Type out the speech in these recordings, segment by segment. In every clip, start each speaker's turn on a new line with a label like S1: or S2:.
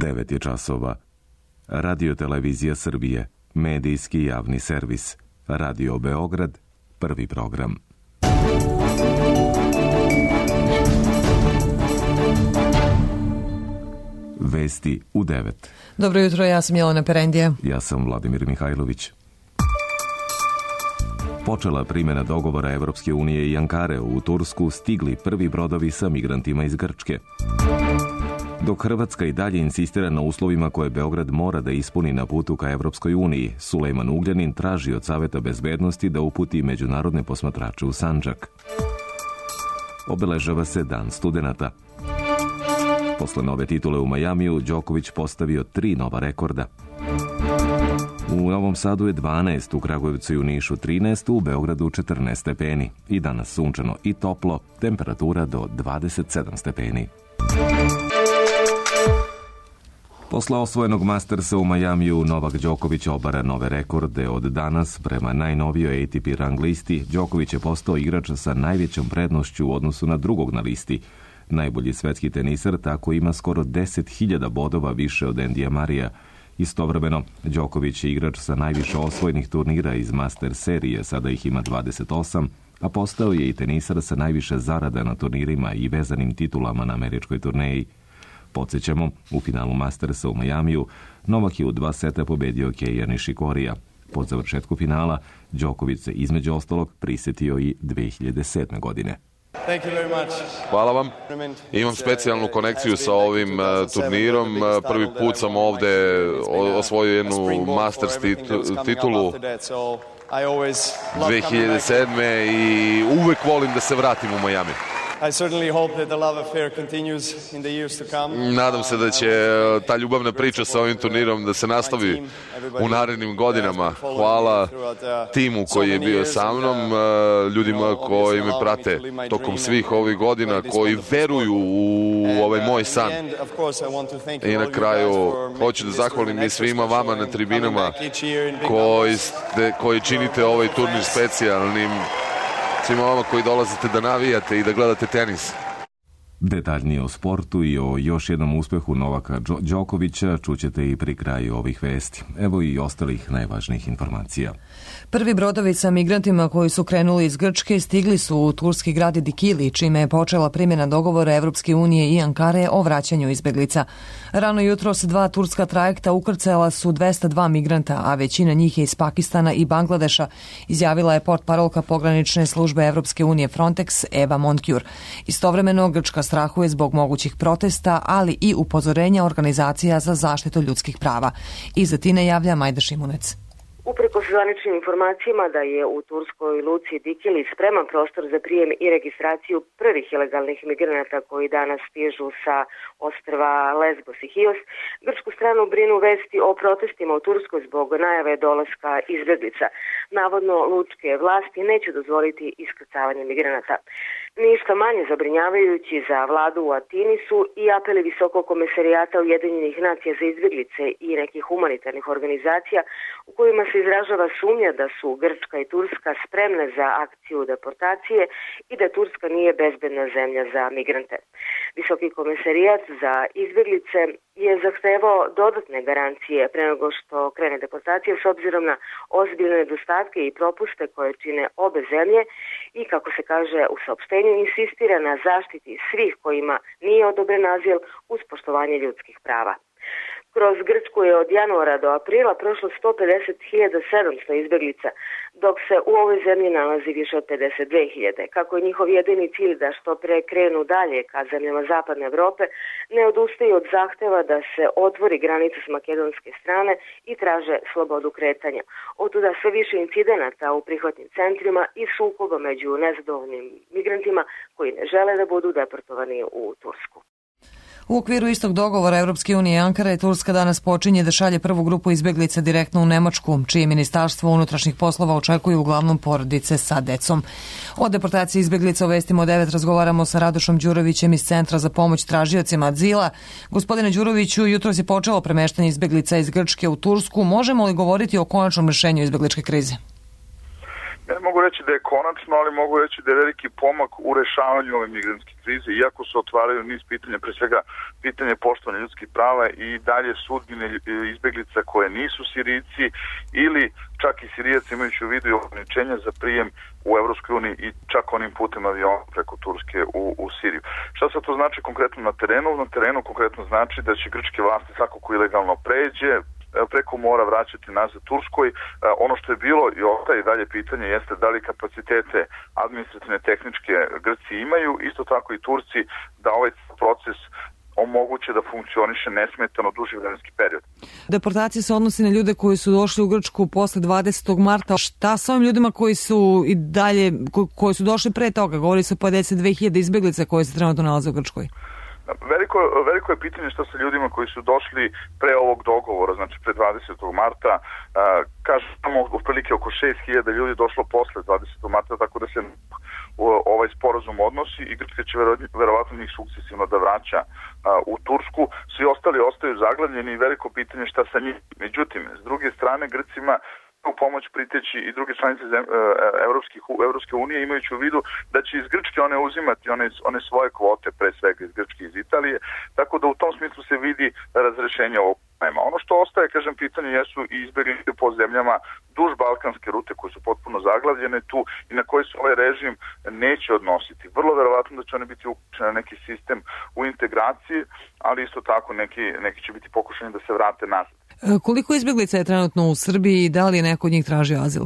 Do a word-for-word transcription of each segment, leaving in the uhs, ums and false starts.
S1: devet je časova. Radio Televizija Srbije, medijski javni servis. Radio Beograd, prvi program. Vesti u devet.
S2: Dobro jutro, ja sam Jelena Perendija.
S1: Ja sam Vladimir Mihajlović. Počela primjena dogovora Evropske unije i Ankare. U Tursku stigli prvi brodovi sa migrantima iz Grčke. Dok Hrvatska i dalje insistira na uslovima koje Beograd mora da ispuni na putu ka Evropskoj uniji, Sulejman Ugljanin traži od Saveta bezbednosti da uputi međunarodne posmatrače u Sandžak. Obeležava se Dan studenata. Posle nove titule u Majamiju, Đoković postavio tri nova rekorda. U Novom Sadu je dvanaest, u Kragujevcu i u Nišu trinaest, u Beogradu četrnaest stepeni. I danas sunčano i toplo, temperatura do dvadeset sedam stepeni. Posle osvojenog Mastersa u Majamiju, Novak Đoković obara nove rekorde. Od danas, prema najnovijoj A T P rang listi, Đoković je postao igrač sa najvećom prednošću u odnosu na drugog na listi. Najbolji svetski tenisar tako ima skoro deset hiljada bodova više od Endija Marija. Istovremeno, Đoković je igrač sa najviše osvojenih turnira iz Master serije, sada ih ima dvadeset osam, a postao je i tenisar sa najviše zarada na turnirima i vezanim titulama na američkoj turneji. Podsjećamo, u finalu Mastersa u Majamiju, Novak je u dva seta pobedio Keija Nishikorija. Po završetku finala, Đoković se između ostalog prisetio i dve hiljade sedme. godine.
S3: Hvala vam. Imam specijalnu konekciju sa ovim turnirom. Prvi put sam ovde osvojio jednu Masters titulu dve hiljade sedme. i uvek volim da se vratim u Majami. Nadam se da će ta ljubavna priča sa ovim turnirom da se nastavi u narednim godinama. Hvala timu koji je bio sa mnom, ljudima koji me prate tokom svih ovih godina, koji veruju u ovaj moj san. I na kraju hoću da zahvalim i svima vama na tribinama koji, ste, koji činite ovaj turnir specijalnim, svima vama koji dolazite da navijate i da gledate tenis.
S1: Detaljnije o sportu i o još jednom uspehu Novaka Đokovića čućete i pri kraju ovih vesti. Evo i ostalih najvažnijih informacija.
S2: Prvi brodovi sa migrantima koji su krenuli iz Grčke stigli su u turski grad Dikili, čime je počela primjena dogovora Evropske unije i Ankare o vraćanju izbeglica. Rano jutros dva turska trajekta ukrcala su dvesta dva migranta, a većina njih je iz Pakistana i Bangladeša, izjavila je portparolka pogranične službe Evropske unije Frontex Eva Montcure. Istovremeno, Grčka strahuje zbog mogućih protesta, ali i upozorenja organizacija za zaštitu ljudskih prava. Iz Atine javlja Majda Šimunec.
S4: Uprkos zvaničnim informacijama da je u turskoj luci Dikili spreman prostor za prijem i registraciju prvih ilegalnih migranata koji danas stižu sa ostrva Lesbos i Hios, grčku stranu brinu vesti o protestima u Turskoj zbog najave dolaska izbeglica. Navodno, lučke vlasti neće dozvoliti iskrcavanje migranata. Ništa manje zabrinjavajući za vladu u Atini su i apeli Visokog komesarijata Ujedinjenih nacija za izbeglice i nekih humanitarnih organizacija u kojima se izražava sumnja da su Grčka i Turska spremne za akciju deportacije i da Turska nije bezbedna zemlja za migrante. Visoki komesarijat za izbeglice je zahtevao dodatne garancije pre nego što krene deportacija s obzirom na ozbiljne nedostatke i propuste koje čine obe zemlje i, kako se kaže u saopštenju, insistira na zaštiti svih kojima nije odobren azil uz poštovanje ljudskih prava. Kroz Grčku je od januara do aprila prošlo sto pedeset hiljada sedamsto izbeglica, dok se u ovoj zemlji nalazi više od pedeset dve hiljade. Kako je njihov jedini cilj da što pre krenu dalje ka zemljama zapadne Evrope, ne odustaju od zahteva da se otvori granica s makedonske strane i traže slobodu kretanja. Otuda sve više incidenata u prihvatnim centrima i sukoba među nezadovoljnim migrantima koji ne žele da budu deportovani u Tursku.
S2: U okviru istog dogovora Evropske unije i Ankara i Turska danas počinje da šalje prvu grupu izbeglica direktno u Nemačku, čije Ministarstvo unutrašnjih poslova očekuje uglavnom porodice sa decom. O deportaciji izbeglica u Vestima od devet razgovaramo sa Radošom Đurovićem iz Centra za pomoć tražiocima azila. Gospodine Đuroviću, jutros je počelo premeštanje izbeglica iz Grčke u Tursku. Možemo li govoriti o konačnom rešenju izbegličke krize?
S5: Ja mogu reći da je konačno, ali mogu reći da je veliki pomak u rešavanju ove migrantske krize, iako se otvaraju niz pitanja, pre svega pitanje poštovanja ljudskih prava i dalje sudbine izbeglica koje nisu Sirijci ili čak i Sirijaci imajući u vidu i ograničenja za prijem u Evropskoj uniji i čak onim putem aviona preko Turske u, u Siriju. Šta sad to znači konkretno na terenu? Na terenu konkretno znači da će grčke vlasti svako ko ilegalno pređe preko mora vraćati nazad Turskoj. Ono što je bilo i ostaje dalje pitanje jeste da li kapacitete administrativne tehničke Grci imaju, isto tako i Turci, da ovaj proces omoguće da funkcioniše nesmetano duži vremenski period.
S2: Deportacija se odnosi na ljude koji su došli u Grčku posle dvadesetog marta. Šta sa ovim ljudima koji su i dalje, koji su došli pre toga? Govori se o pedeset dve hiljade izbeglica koji se trenutno nalaze u Grčkoj.
S5: Veliko, veliko je pitanje šta sa ljudima koji su došli pre ovog dogovora, znači pre dvadesetog marta. Kažu samo otprilike oko šest hiljada ljudi došlo posle dvadesetog marta, tako da se ovaj sporazum odnosi i Grčka će verovatno njih sukcesivno da vraća u Tursku. Svi ostali ostaju zaglavljeni i veliko pitanje šta sa njih. Međutim, s druge strane, Grcima u pomoć priteći i druge članice Evropskih, Evropske unije, imajući u vidu da će iz Grčke one uzimati one, one svoje kvote, pre svega iz Grčke i iz Italije, tako da u tom smislu se vidi razrešenje ovog problema. Ono što ostaje, kažem, pitanje jesu i izbeglice po zemljama duž balkanske rute koje su potpuno zaglavljene tu i na koje se ovaj režim neće odnositi. Vrlo verovatno da će one biti uključene na neki sistem u integraciji, ali isto tako neki, neki će biti pokušani da se vrate nazad.
S2: Koliko izbeglica je trenutno u Srbiji i da li neko od njih traži azil?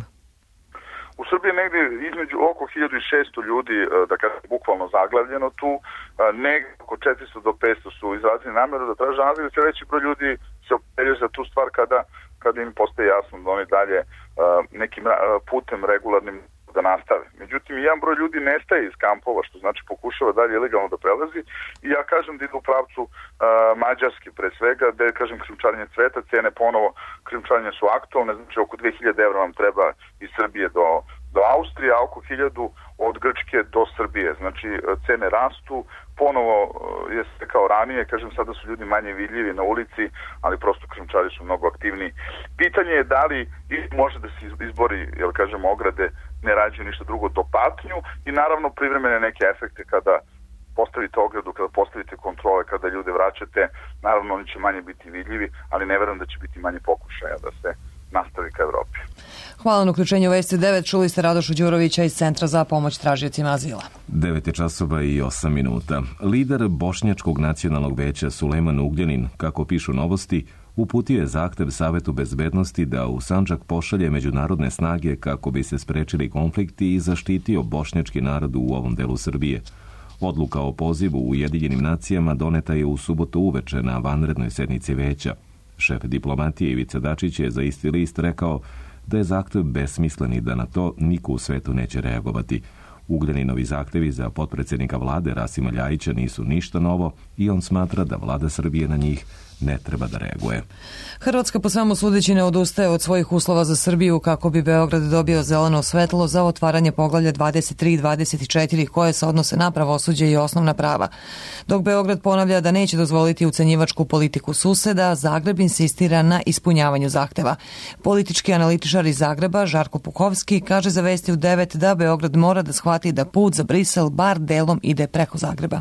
S5: U Srbiji je negdje između oko hiljadu šesto ljudi, da kažem, bukvalno zaglavljeno tu. Negdje oko četiristo do petsto su izrazili namjeru da traže azil. Sve veći broj ljudi se operaju za tu stvar kada, kada im postaje jasno da oni dalje nekim putem regularnim da nastave. Međutim, jedan broj ljudi nestaje iz kampova, što znači pokušava dalje ilegalno da prelazi i ja kažem da ide u pravcu uh, Mađarske pre svega, da je, kažem, krijumčarenje cveta, cene ponovo krijumčarenja su aktualne, znači oko dve hiljade evra vam treba iz Srbije do, do Austrije, a oko hiljadu od Grčke do Srbije. Znači, cene rastu, ponovo je se kao ranije, kažem, sada su ljudi manje vidljivi na ulici, ali prosto krijumčari su mnogo aktivniji. Pitanje je da li može da se izbori, jel kažem, ograde ne rađe ništa drugo do patnju i naravno privremene neke efekte kada postavite ogradu, kada postavite kontrole, kada ljude vraćate, naravno oni će manje biti vidljivi, ali ne verujem da će biti manje pokušaja da se nastavi ka Evropi.
S2: Hvala na uključenju u Vesti devet. Čuli ste Radošu Đurovića iz Centra za pomoć tražiocima azila.
S1: devet je časova i osam minuta. Lider Bošnjačkog nacionalnog veća Sulejman Ugljanin, kako pišu Novosti, uputio je zahtev Savetu bezbednosti da u Sandžak pošalje međunarodne snage kako bi se sprečili konflikti i zaštitio bošnjački narod u ovom delu Srbije. Odluka o pozivu u Ujedinjenim nacijama doneta je u subotu uveče na vanrednoj sednici veća. Šef diplomatije Ivica Dačić je za isti list rekao da je zahtev besmislen i da na to niko u svetu neće reagovati. Ugljaninovi zahtevi za potpredsjednika vlade Rasima Ljajića nisu ništa novo i on smatra da vlada Srbije na njih ne treba da reaguje.
S2: Hrvatska po svemu sudeći ne odustaje od svojih uslova za Srbiju kako bi Beograd dobio zeleno svetlo za otvaranje poglavlja dvadeset tri i dvadeset četiri koje se odnose na pravosuđe i osnovna prava. Dok Beograd ponavlja da neće dozvoliti ucenjivačku politiku suseda, Zagreb insistira na ispunjavanju zahteva. Politički analitičar iz Zagreba Žarko Pukovski kaže za Vesti u devet da Beograd mora da shvati da put za Brisel bar delom ide preko Zagreba.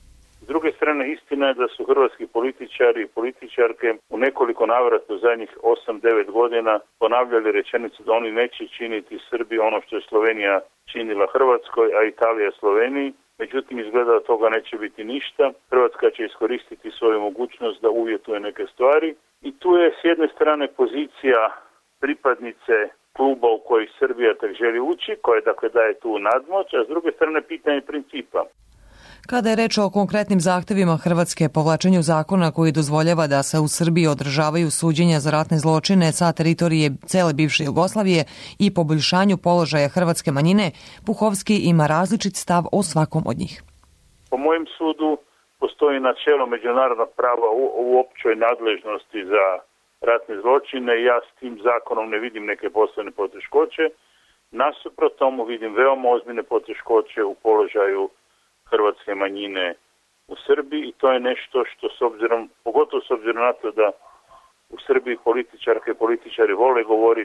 S6: S druge strane, istina je da su hrvatski političari i političarke u nekoliko navrata u zadnjih osam devet godina ponavljali rečenicu da oni neće činiti Srbiji ono što je Slovenija činila Hrvatskoj, a Italija Sloveniji. Međutim, izgleda da toga neće biti ništa. Hrvatska će iskoristiti svoju mogućnost da uvjetuje neke stvari. I tu je s jedne strane pozicija pripadnice kluba u koji Srbija tak želi ući, koja dakle daje tu nadmoć, a s druge strane pitanje principa.
S2: Kada je reč o konkretnim zahtevima Hrvatske, povlačenju zakona koji dozvoljava da se u Srbiji održavaju suđenja za ratne zločine sa teritorije cele bivše Jugoslavije i poboljšanju položaja hrvatske manjine, Puhovski ima različit stav o svakom od njih.
S6: Po mojem sudu postoji načelo međunarodnog prava u, u općoj nadležnosti za ratne zločine i ja s tim zakonom ne vidim neke posebne poteškoće. Nasuprot tomu vidim veoma ozbiljne poteškoće u položaju hrvatske manjine u Srbiji i to je nešto što s obzirom, pogotovo s obzirom na to da u Srbiji političarke i političari vole govoriti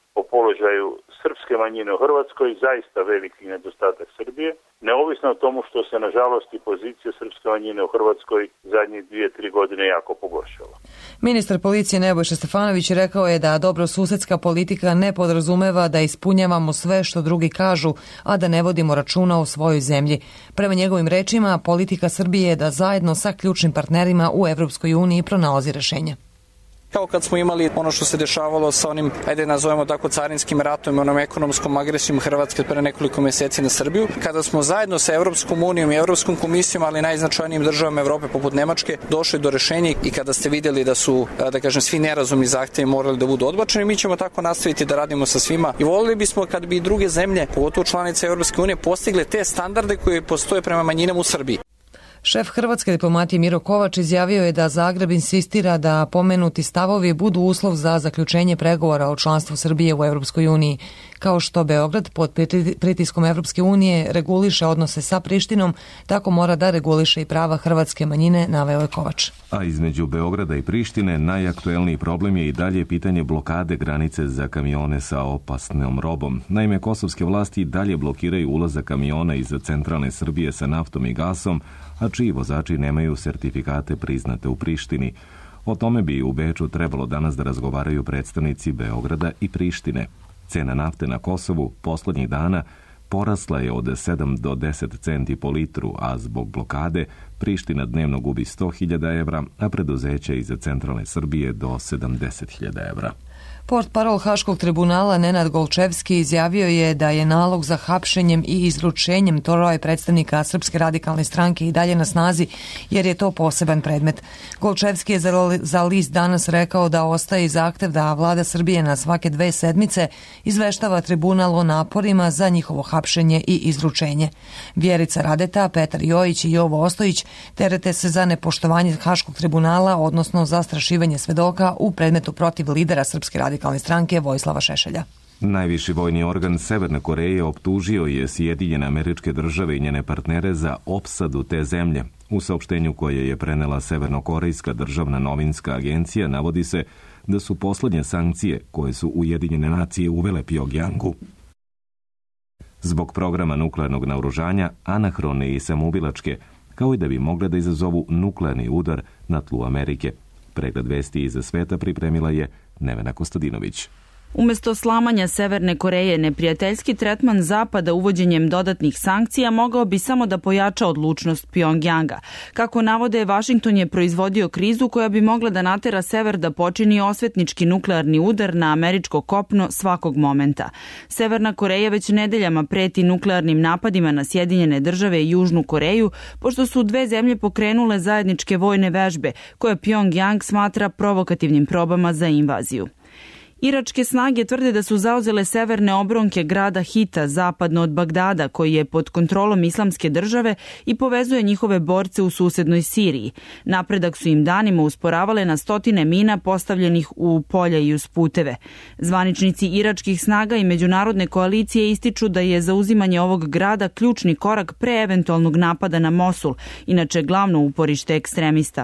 S6: o položaju srpske manjine u Hrvatskoj, zaista veliki nedostatak Srbije, neovisno o tomu što se nažalost i pozicija srpske manjine u Hrvatskoj zadnjih dvije, tri godine jako pogoršala.
S2: Ministar policije Nebojša Stefanović rekao je da dobrosusedska politika ne podrazumeva da ispunjavamo sve što drugi kažu, a da ne vodimo računa o svojoj zemlji. Prema njegovim rečima, politika Srbije je da zajedno sa ključnim partnerima u Evropskoj uniji pronalazi rešenja.
S7: Kao kad smo imali ono što se dešavalo sa onim, ajde nazovemo tako, carinskim ratom i onom ekonomskom agresijom Hrvatske pre nekoliko meseci na Srbiju, kada smo zajedno sa Evropskom unijom i Evropskom komisijom, ali najznačajnijim državama Evrope poput Nemačke, došli do rešenja i kada ste vidjeli da su, da kažem, svi nerazumni zahtevi morali da budu odbačeni, mi ćemo tako nastaviti da radimo sa svima i volili bismo kad bi i druge zemlje, pogotovo članice Evropske unije, postigle te standarde koje postoje prema manjinama u Srbiji.
S2: Šef hrvatske diplomatije Miro Kovač izjavio je da Zagreb insistira da pomenuti stavovi budu uslov za zaključenje pregovora o članstvu Srbije u Evropskoj uniji. Kao što Beograd pod pritiskom Evropske unije reguliše odnose sa Prištinom, tako mora da reguliše i prava hrvatske manjine, naveo je Kovač.
S1: A između Beograda i Prištine najaktuelniji problem je i dalje pitanje blokade granice za kamione sa opasnom robom. Naime, kosovske vlasti dalje blokiraju ulazak kamiona iz centralne Srbije sa naftom i gasom, a čiji vozači nemaju sertifikate priznate u Prištini. O tome bi u Beču trebalo danas da razgovaraju predstavnici Beograda i Prištine. Cena nafte na Kosovu poslednjih dana porasla je od sedam do deset centi po litru, a zbog blokade Priština dnevno gubi sto hiljada evra, a preduzeće iz centralne Srbije do sedamdeset hiljada evra.
S2: Portparol Haškog tribunala Nenad Golčevski izjavio je da je nalog za hapšenjem i izručenjem troje predstavnika Srpske radikalne stranke i dalje na snazi, jer je to poseban predmet. Golčevski je za list Danas rekao da ostaje zahtev da vlada Srbije na svake dve sedmice izveštava tribunal o naporima za njihovo hapšenje i izručenje. Vjerica Radeta, Petar Jojić i Jovo Ostojić terete se za nepoštovanje Haškog tribunala, odnosno zastrašivanje svedoka u predmetu protiv lidera Srpske radikalne stranke Vojislava Šešelja.
S1: Najviši vojni organ Severne Koreje optužio je Sjedinjene Američke Države i njene partnere za opsadu te zemlje. U saopštenju koje je prenela Severnokorejska državna novinska agencija navodi se da su poslednje sankcije koje su Ujedinjene nacije uvele Pjongjangu zbog programa nuklearnog naoružanja anahrone i samoubilačke, kao i da bi mogle da izazovu nuklearni udar na tlu Amerike. Pregled vesti iza sveta pripremila je Nevena Kostadinović.
S8: Umesto slamanja Severne Koreje, neprijateljski tretman Zapada uvođenjem dodatnih sankcija mogao bi samo da pojača odlučnost Pjongjanga. Kako navode, Vašington je proizvodio krizu koja bi mogla da natera Sever da počini osvetnički nuklearni udar na američko kopno svakog momenta. Severna Koreja već nedeljama preti nuklearnim napadima na Sjedinjene države i Južnu Koreju, pošto su dve zemlje pokrenule zajedničke vojne vežbe, koje Pjongjang smatra provokativnim probama za invaziju. Iračke snage tvrde da su zauzele severne obronke grada Hita, zapadno od Bagdada, koji je pod kontrolom islamske države i povezuje njihove borce u susednoj Siriji. Napredak su im danima usporavale na stotine mina postavljenih u polja i uz puteve. Zvaničnici iračkih snaga i međunarodne koalicije ističu da je zauzimanje ovog grada ključni korak pre eventualnog napada na Mosul, inače glavno uporište ekstremista.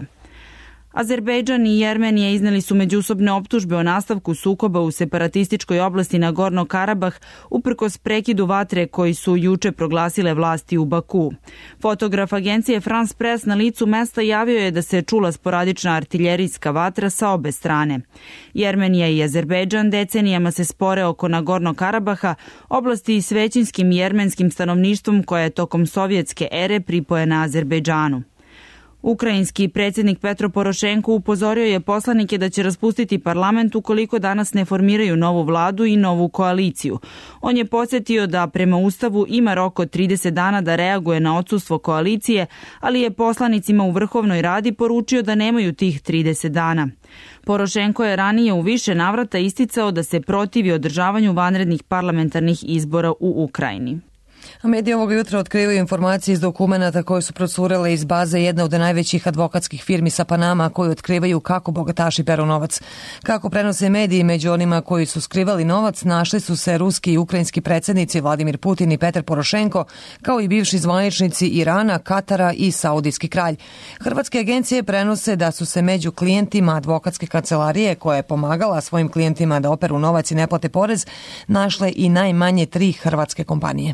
S8: Azerbejdžan i Jermenija izneli su međusobne optužbe o nastavku sukoba u separatističkoj oblasti Nagorno Karabah uprkos prekidu vatre koji su juče proglasile vlasti u Baku. Fotograf agencije France Press na licu mesta javio je da se čula sporadična artiljerijska vatra sa obe strane. Jermenija i Azerbejdžan decenijama se spore oko Nagorno Karabaha, oblasti s većinskim jermenskim stanovništvom koja je tokom sovjetske ere pripojena Azerbejdžanu. Ukrajinski predsjednik Petro Porošenko upozorio je poslanike da će raspustiti parlament ukoliko danas ne formiraju novu vladu i novu koaliciju. On je podsjetio da prema Ustavu ima rok od trideset dana da reaguje na odsustvo koalicije, ali je poslanicima u Vrhovnoj radi poručio da nemaju tih trideset dana. Porošenko je ranije u više navrata isticao da se protivi održavanju vanrednih parlamentarnih izbora u Ukrajini.
S2: A mediji ovog jutra otkrivaju informacije iz dokumenata koje su procurele iz baze jedne od najvećih advokatskih firmi sa Panama, koji otkrivaju kako bogataši peru novac. Kako prenose mediji, među onima koji su skrivali novac našli su se ruski i ukrajinski predsjednici Vladimir Putin i Petar Porošenko, kao i bivši zvaničnici Irana, Katara i Saudijski kralj. Hrvatske agencije prenose da su se među klijentima advokatske kancelarije, koja je pomagala svojim klijentima da operu novac i ne plate porez, našle i najmanje tri hrvatske kompanije.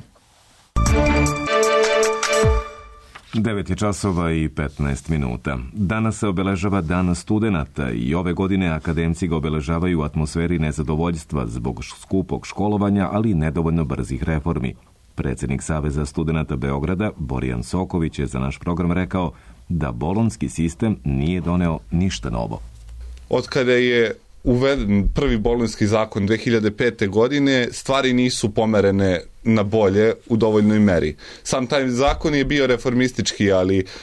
S1: devet je časova i petnaest minuta. Danas se obeležava Dan studenata i ove godine akademci ga obeležavaju u atmosferi nezadovoljstva zbog skupog školovanja, ali i nedovoljno brzih reformi. Predsjednik Saveza studenata Beograda, Borijan Soković, je za naš program rekao da bolonjski sistem nije doneo ništa novo.
S9: Od kada je uveden prvi bolonjski zakon dve hiljade pete. godine, stvari nisu pomerene na bolje u dovoljnoj meri. Sam taj zakon je bio reformistički, ali e,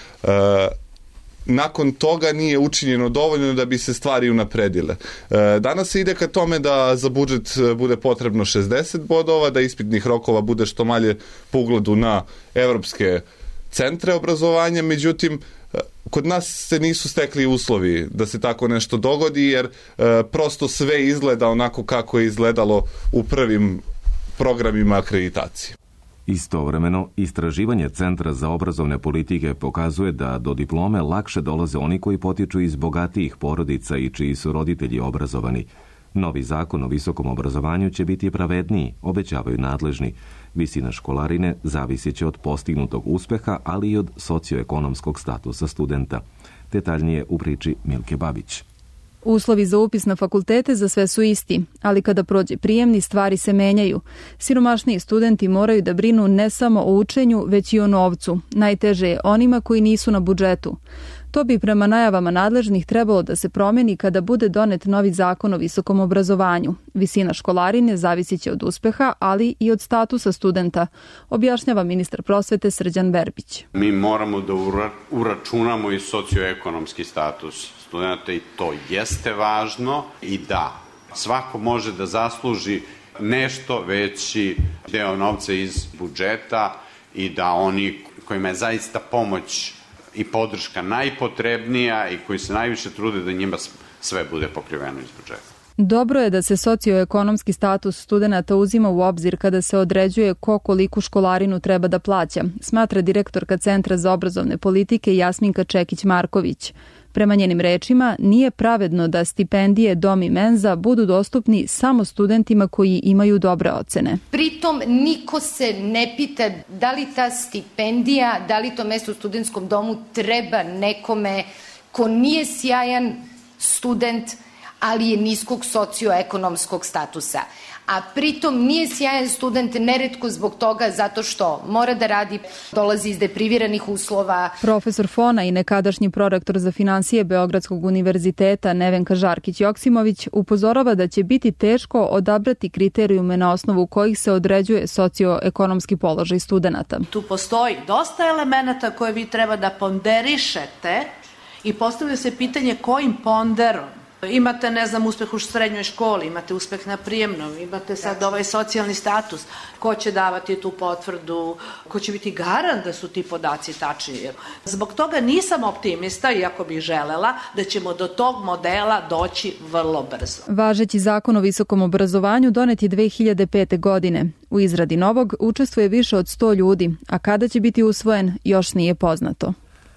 S9: nakon toga nije učinjeno dovoljno da bi se stvari unapredile. E, danas se ide ka tome da za budžet bude potrebno šezdeset bodova, da ispitnih rokova bude što manje po ugledu na evropske centre obrazovanja, međutim, kod nas se nisu stekli uslovi da se tako nešto dogodi, jer e, prosto sve izgleda onako kako je izgledalo u prvim programima akreditacije.
S1: Istovremeno, istraživanje Centra za obrazovne politike pokazuje da do diplome lakše dolaze oni koji potiču iz bogatijih porodica i čiji su roditelji obrazovani. Novi zakon o visokom obrazovanju će biti pravedniji, obećavaju nadležni. Visina školarine zavisit će od postignutog uspeha, ali i od socioekonomskog statusa studenta. Detaljnije u priči Milke Babić.
S10: Uslovi za upis na fakultete za sve su isti, ali kada prođe prijemni, stvari se menjaju. Siromašniji studenti moraju da brinu ne samo o učenju, već i o novcu. Najteže je onima koji nisu na budžetu. To bi prema najavama nadležnih trebalo da se promeni kada bude donet novi zakon o visokom obrazovanju. Visina školarine zavisit će od uspeha, ali i od statusa studenta, objašnjava ministar prosvete Srđan Verbić.
S11: Mi moramo da uračunamo i socioekonomski status studenta i to jeste važno i da svako može da zasluži nešto veći deo novca iz budžeta i da oni kojima je zaista pomoć i podrška najpotrebnija i koji se najviše trude da njima sve bude pokriveno iz budžeta.
S10: Dobro je da se socioekonomski status studenata uzima u obzir kada se određuje ko koliku školarinu treba da plaća, smatra direktorka Centra za obrazovne politike Jasminka Čekić-Marković. Prema njenim rečima, nije pravedno da stipendije Dom i Menza budu dostupni samo studentima koji imaju dobre ocene.
S12: Pritom niko se ne pita da li ta stipendija, da li to mesto u studentskom domu treba nekome ko nije sjajan student, ali je niskog socioekonomskog statusa. A pritom nije sjajan student neretko zbog toga zato što mora da radi, dolazi iz depriviranih uslova.
S10: Profesor Fona i nekadašnji prorektor za finansije Beogradskog univerziteta Nevenka Žarkić-Joksimović upozorava da će biti teško odabrati kriterijume na osnovu kojih se određuje socioekonomski položaj studenata.
S13: Tu postoji dosta elemenata koje vi treba da ponderišete i postavlja se pitanje kojim ponderom. Imate, ne znam, uspeh u srednjoj školi, imate uspeh na prijemnom, imate sad ovaj socijalni status. Ko će davati tu potvrdu, ko će biti garant da su ti podaci tačni. Zbog toga nisam optimista, iako bih želela, da ćemo do tog modela doći vrlo brzo.
S10: Važeći zakon o visokom obrazovanju donet je dve hiljade pete. godine. U izradi novog učestvuje više od sto ljudi, a kada će biti usvojen još nije poznato.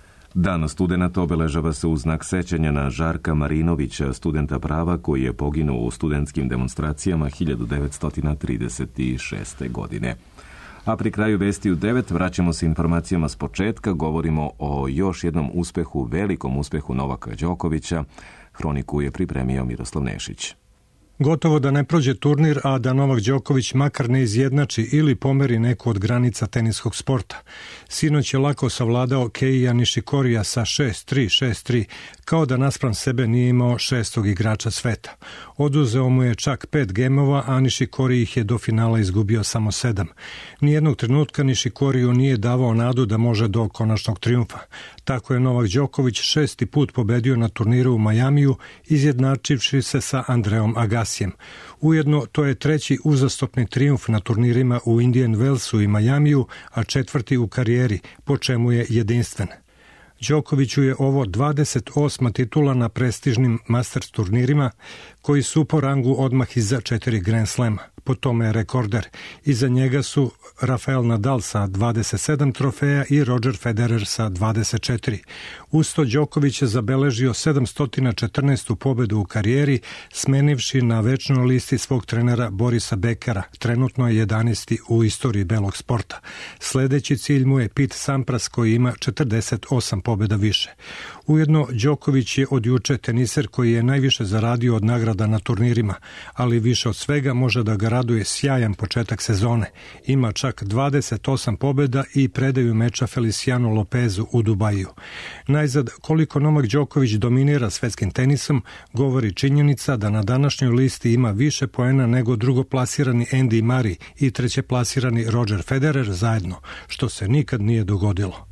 S1: Dan studenata obeležava se u znak sećanja na Žarka Marinovića, studenta prava koji je poginuo u studentskim demonstracijama hiljadu devetsto trideset šeste. godine. A pri kraju vesti u devet vraćamo se informacijama s početka, govorimo o još jednom uspehu, velikom uspehu Novaka Đokovića. Hroniku je pripremio Miroslav Nešić.
S14: Gotovo da ne prođe turnir, a da Novak Đoković makar ne izjednači ili pomeri neku od granica teniskog sporta. Sinoć je lako savladao Keija Nishikorija sa šest tri, šest tri, kao da naspram sebe nije imao šestog igrača sveta. Oduzeo mu je čak pet gemova, a Nishikori ih je do finala izgubio samo sedam. Nijednog trenutka Nishikoriju nije davao nadu da može do konačnog trijumfa. Tako je Novak Đoković šesti put pobedio na turniru u Majamiju, izjednačivši se sa Andreom Agassi. Garcijem. Ujedno, to je treći uzastopni trijumf na turnirima u Indian Wellsu i Majamiju, a četvrti u karijeri, po čemu je jedinstven. Đokoviću je ovo dvadeset osma titula na prestižnim Masters turnirima, koji su po rangu odmah iza četiri Grand Slema. Po tome je rekorder. Iza njega su Rafael Nadal sa dvadeset sedam trofeja i Roger Federer sa dvadeset četiri. Usto Đoković je zabeležio sedamsto četrnaestu pobedu u karijeri, smenivši na večnoj listi svog trenera Borisa Bekera. Trenutno je jedanaesti u istoriji belog sporta. Sledeći cilj mu je Pete Sampras koji ima četrdeset osam pobeda više. Ujedno, Đoković je od juče teniser koji je najviše zaradio od nagrada na turnirima, ali više od svega može da ga raduje sjajan početak sezone. Ima čak dvadeset osam pobeda i predaju meča Felicianu Lopezu u Dubaju. Najzad, koliko Novak Đoković dominira svetskim tenisom, govori činjenica da na današnjoj listi ima više poena nego drugoplasirani Andy Murray i trećeplasirani Roger Federer zajedno, što se nikad nije dogodilo.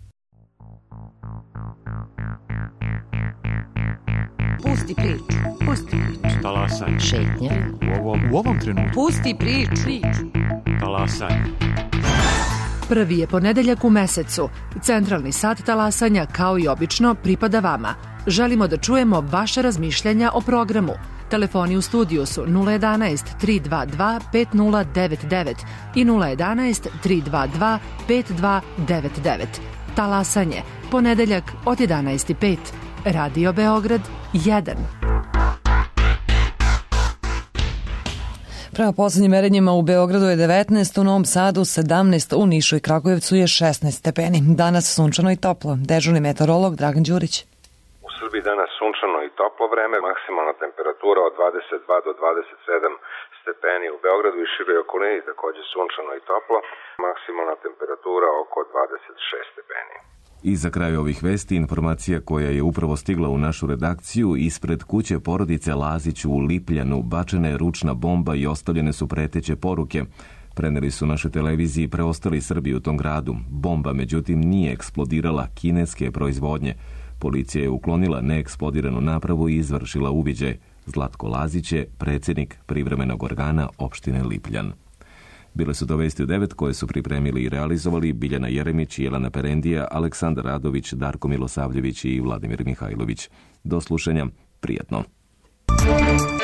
S15: Pusti priču, pusti priču.
S16: Talasaj.
S15: Šetnja.
S16: U ovom, u ovom trenutku.
S15: Pusti priču.
S16: Talasaj.
S17: Prvi je ponedeljak u mesecu. Centralni sat talasanja, kao i obično, pripada vama. Želimo da čujemo vaše razmišljanja o programu. Telefoni u studiju su nula jedanaest tri dva dva pet nula devet devet i nula jedanaest tri dva dva pet dva devet devet. Talasanje, ponedeljak od jedanaest i pet. Radio Beograd jedan.
S2: Prema poslednjim merenjima u Beogradu je devetnaest, u Novom Sadu sedamnaest, u Nišu i Kragujevcu je šesnaest stepeni. Danas sunčano i toplo. Dežurni meteorolog Dragan Đurić.
S18: U Srbiji danas sunčano i toplo vreme, maksimalna temperatura od dvadeset dva do dvadeset sedam stepeni. U Beogradu i široj okolini takođe sunčano i toplo, maksimalna temperatura oko dvadeset šest stepeni.
S1: I za kraj ovih vesti informacija koja je upravo stigla u našu redakciju. Ispred kuće porodice Lazić u Lipljanu bačena je ručna bomba i ostavljene su preteće poruke. Preneli su naše televiziji preostali Srbi u tom gradu. Bomba, međutim, nije eksplodirala, kineske proizvodnje. Policija je uklonila neeksplodiranu napravu i izvršila uviđaj. Zlatko Lazić je predsjednik privremenog organa opštine Lipljan. Bile su to vesti u devet koje su pripremili i realizovali Biljana Jeremić, Jelena Perendija, Aleksandar Radović, Darko Milosavljević i Vladimir Mihajlović. Do slušanja, prijatno.